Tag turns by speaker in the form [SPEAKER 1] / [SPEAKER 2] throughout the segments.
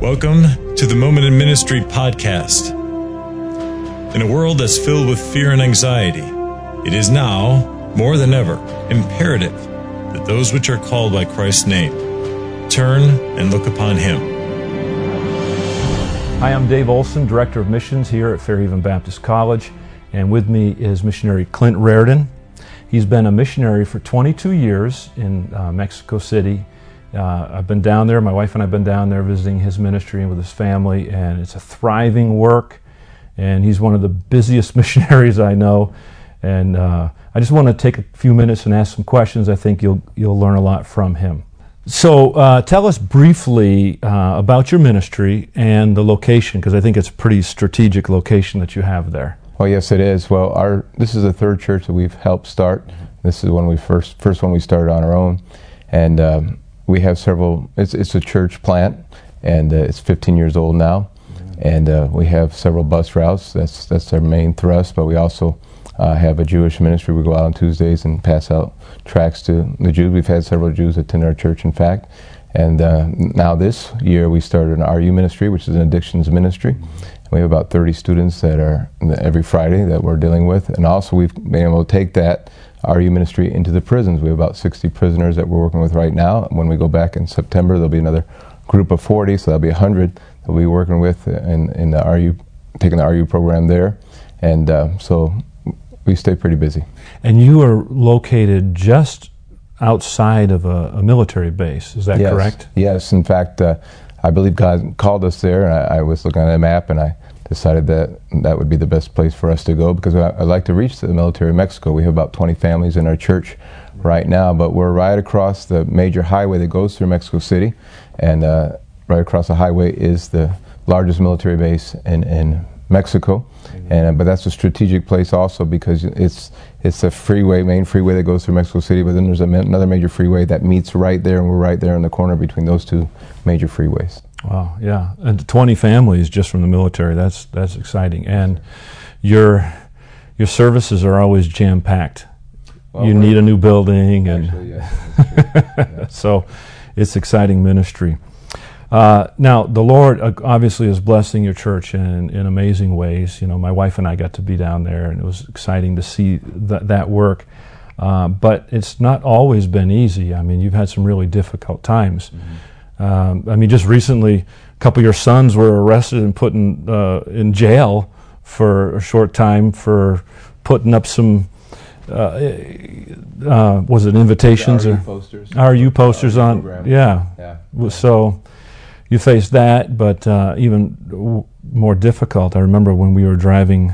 [SPEAKER 1] Welcome to the Moment in Ministry podcast. In a world that's filled with fear and anxiety, it is now, more than ever, imperative that those which are called by Christ's name turn and look upon Him.
[SPEAKER 2] Hi, I'm Dave Olson, Director of Missions here at Fairhaven Baptist College, and with me is missionary Clint Raridan. He's been a missionary for 22 years in Mexico City. I've been down there, my wife and I have been down there visiting his ministry and with his family, and it's a thriving work, and he's one of the busiest missionaries I know. And I just want to take a few minutes and ask some questions. I think you'll learn a lot from him. So tell us briefly about your ministry and the location, because I think it's a pretty strategic location that you have there.
[SPEAKER 3] Well, yes, it is. Well, this is the third church that we've helped start. This is when we first one we started on our own, and we have several. It's a church plant, and it's 15 years old now, and we have several bus routes. That's our main thrust. But we also have a Jewish ministry. We go out on Tuesdays and pass out tracts to the Jews. We've had several Jews attend our church, in fact. And now this year we started an RU ministry, which is an addictions ministry. We have about 30 students that are every Friday that we're dealing with. And also we've been able to take that RU ministry into the prisons. We have about 60 prisoners that we're working with right now. When we go back in September, there'll be another group of 40, so that'll be 100 that we'll be working with in the RU, taking the RU program there. And so we stay pretty busy.
[SPEAKER 2] And you are located just outside of a military base, is that correct?
[SPEAKER 3] Yes, in fact, I believe God called us there, and I was looking at a map, and I decided that would be the best place for us to go, because I'd like to reach the military of Mexico. We have about 20 families in our church right now, but we're right across the major highway that goes through Mexico City, and right across the highway is the largest military base in Mexico. And but that's a strategic place also, because it's a freeway, main freeway that goes through Mexico City, but then there's another major freeway that meets right there, and we're right there in the corner between those two major freeways.
[SPEAKER 2] Wow, yeah, and 20 families just from the military. That's exciting. And your services are always jam-packed. Well, you need a new building, and
[SPEAKER 3] actually, yeah.
[SPEAKER 2] So it's exciting ministry. Now, the Lord obviously is blessing your church in amazing ways. You know, my wife and I got to be down there, and it was exciting to see that work. But it's not always been easy. I mean, you've had some really difficult times. Mm-hmm. I mean, just recently, a couple of your sons were arrested and put in jail for a short time for putting up some, was it invitations?
[SPEAKER 3] RU posters.
[SPEAKER 2] RU posters on,
[SPEAKER 3] program.
[SPEAKER 2] Yeah. So you faced that, but even more difficult. I remember when we were driving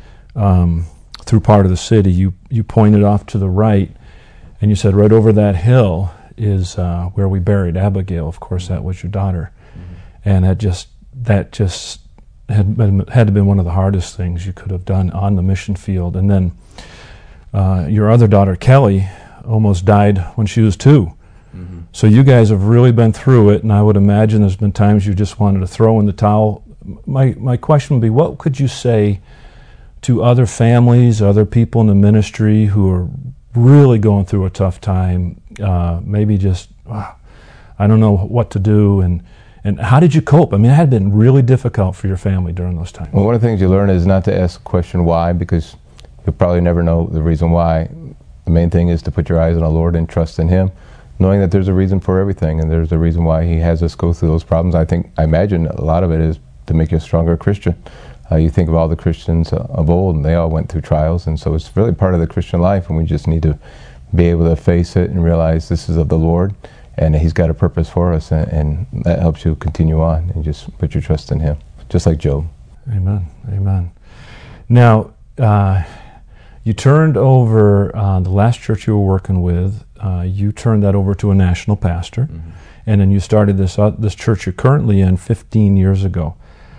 [SPEAKER 2] through part of the city, you pointed off to the right, and you said, right over that hill is where we buried Abigail. Of course, that was your daughter. Mm-hmm. And that just had to been one of the hardest things you could have done on the mission field. And then your other daughter, Kelly, almost died when she was 2. Mm-hmm. So you guys have really been through it, and I would imagine there's been times you just wanted to throw in the towel. My question would be, what could you say to other families, other people in the ministry who are really going through a tough time, maybe just, I don't know what to do, and how did you cope? I mean, it had been really difficult for your family during those times.
[SPEAKER 3] Well, one of the things you learn is not to ask the question why, because you'll probably never know the reason why. The main thing is to put your eyes on the Lord and trust in Him, knowing that there's a reason for everything, and there's a reason why He has us go through those problems. I imagine a lot of it is to make you a stronger Christian. You think of all the Christians of old, and they all went through trials, and so it's really part of the Christian life, and we just need to be able to face it and realize this is of the Lord, and He's got a purpose for us, and that helps you continue on and just put your trust in Him, just like Job.
[SPEAKER 2] Amen. Amen. Now, you turned over the last church you were working with. You turned that over to a national pastor, mm-hmm. and then you started this church you're currently in 15 years ago.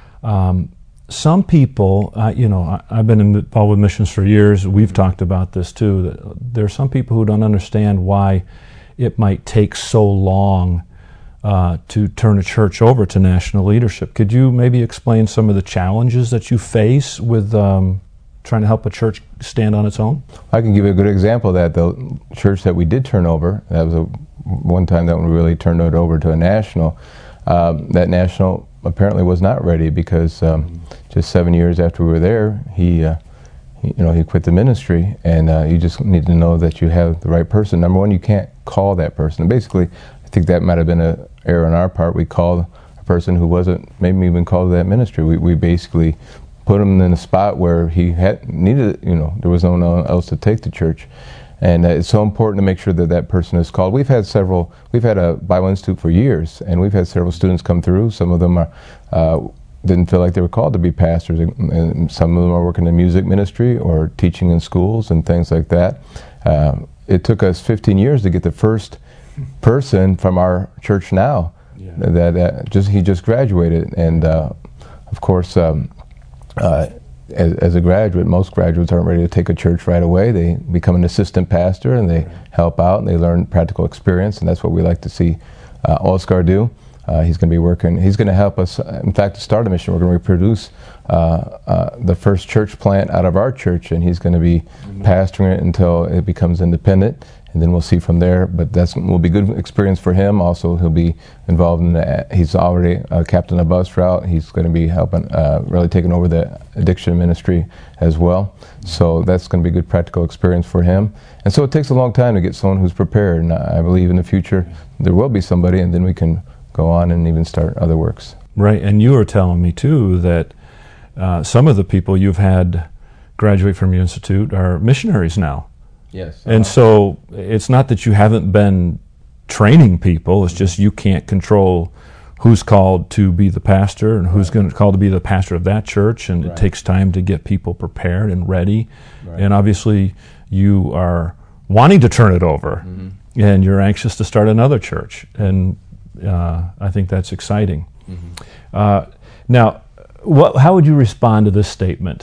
[SPEAKER 2] Some people, I've been involved with missions for years. We've talked about this too. That there are some people who don't understand why it might take so long to turn a church over to national leadership. Could you maybe explain some of the challenges that you face with trying to help a church stand on its own?
[SPEAKER 3] I can give you a good example of that. The church that we did turn over, that was one time that we really turned it over to a national. That national apparently was not ready because just 7 years after we were there, he quit the ministry. And you just need to know that you have the right person. Number one, you can't call that person. Basically, I think that might have been an error on our part. We called a person who wasn't maybe even called to that ministry. We basically put him in a spot where he needed, there was no one else to take the church. And it's so important to make sure that that person is called. We've had a Bible Institute for years, and we've had several students come through. Some of them didn't feel like they were called to be pastors, and some of them are working in music ministry or teaching in schools and things like that. It took us 15 years to get the first person from our church now he just graduated. And of course, as a graduate, most graduates aren't ready to take a church right away. They become an assistant pastor, and they help out, and they learn practical experience, and that's what we like to see Oscar do. He's going to be working. He's going to help us. In fact, to start a mission, we're going to reproduce the first church plant out of our church, and he's going to be pastoring it until it becomes independent, and then we'll see from there. But will be good experience for him. Also, he'll be involved in he's already a captain of bus route. He's going to be helping, really taking over the addiction ministry as well. So that's going to be good practical experience for him. And so it takes a long time to get someone who's prepared. And I believe in the future there will be somebody, and then we can go on and even start other works.
[SPEAKER 2] Right, and you were telling me too that some of the people you've had graduate from your institute are missionaries now.
[SPEAKER 3] Yes.
[SPEAKER 2] And so it's not that you haven't been training people, it's just you can't control who's called to be the pastor and who's called to be the pastor of that church, and it takes time to get people prepared and ready. And obviously you are wanting to turn it over, and you're anxious to start another church, and I think that's exciting. Now, how would you respond to this statement?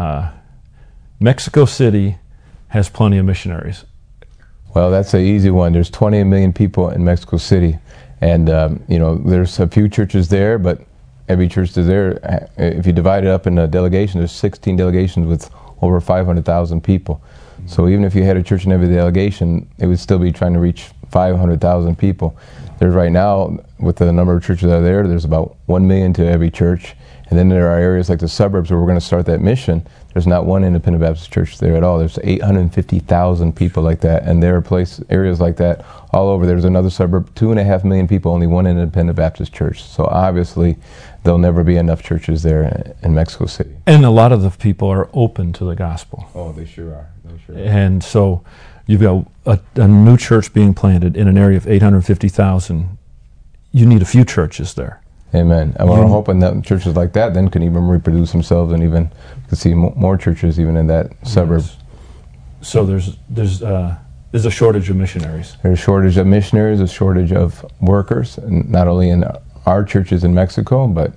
[SPEAKER 2] Mexico City has plenty of missionaries.
[SPEAKER 3] Well, that's an easy one. There's 20 million people in Mexico City, and there's a few churches there, but every church is there. If you divide it up in a delegation, there's 16 delegations with over 500,000 people. So even if you had a church in every delegation, it would still be trying to reach 500,000 people. There's right now, with the number of churches that are there, there's about 1 million to every church. And then there are areas like the suburbs where we're going to start that mission. There's not one independent Baptist church there at all. There's 850,000 people like that, and there are areas like that all over. There's another suburb, 2.5 million people, only one independent Baptist church. So obviously, there'll never be enough churches there in Mexico City.
[SPEAKER 2] And a lot of the people are open to the gospel.
[SPEAKER 3] Oh, they sure are.
[SPEAKER 2] And so you've got a new church being planted in an area of 850,000. You need a few churches there.
[SPEAKER 3] Amen. And we're hoping that churches like that then can even reproduce themselves, and even to see more churches even in that suburb.
[SPEAKER 2] Yes. So there's a shortage of missionaries.
[SPEAKER 3] There's a shortage of missionaries, a shortage of workers, and not only in our churches in Mexico, but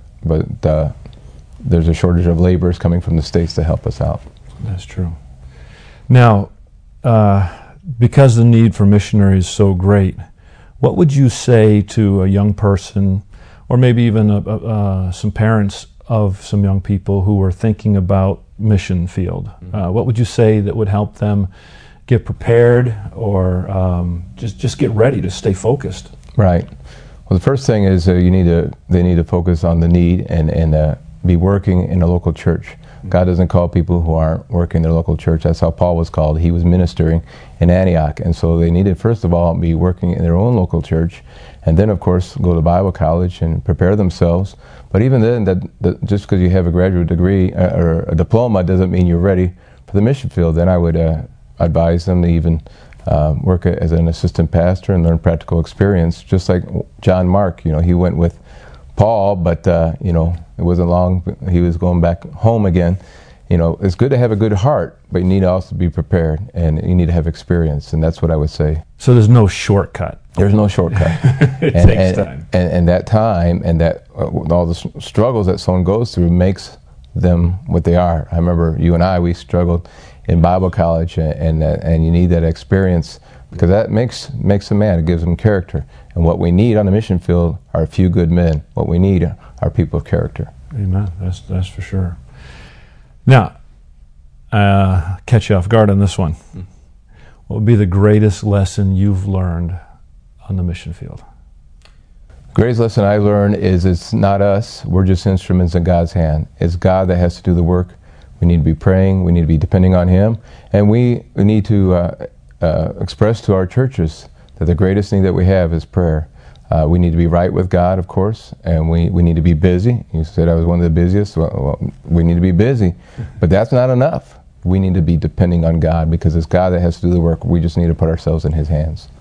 [SPEAKER 3] there's a shortage of laborers coming from the States to help us out.
[SPEAKER 2] That's true. Now, because the need for missionaries is so great, what would you say to a young person, or maybe even some parents of some young people who are thinking about mission field? What would you say that would help them get prepared, or just get ready to stay focused?
[SPEAKER 3] Right. Well, the first thing is they need to focus on the need and be working in a local church. God doesn't call people who aren't working in their local church. That's how Paul was called. He was ministering in Antioch, and so they needed, first of all, be working in their own local church, and then, of course, go to Bible college and prepare themselves. But even then, that just because you have a graduate degree or a diploma doesn't mean you're ready for the mission field. Then I would advise them to even work as an assistant pastor and learn practical experience, just like John Mark. He went with Paul, but it wasn't long. He was going back home again. It's good to have a good heart, but you need to also be prepared, and you need to have experience, and that's what I would say.
[SPEAKER 2] So there's no shortcut.
[SPEAKER 3] There's no shortcut.
[SPEAKER 2] It takes time.
[SPEAKER 3] And that time and that all the struggles that someone goes through makes them what they are. I remember you and we struggled in Bible college, and you need that experience, because that makes a man. It gives them character. And what we need on the mission field are a few good men. What we need are people of character.
[SPEAKER 2] Amen. That's for sure. Now, catch you off guard on this one. What would be the greatest lesson you've learned on the mission field?
[SPEAKER 3] The greatest lesson I learned is it's not us. We're just instruments in God's hand. It's God that has to do the work. We need to be praying. We need to be depending on Him. And we need to express to our churches that the greatest thing that we have is prayer. We need to be right with God, of course, and we need to be busy. You said I was one of the busiest. Well, we need to be busy, but that's not enough. We need to be depending on God because it's God that has to do the work. We just need to put ourselves in His hands.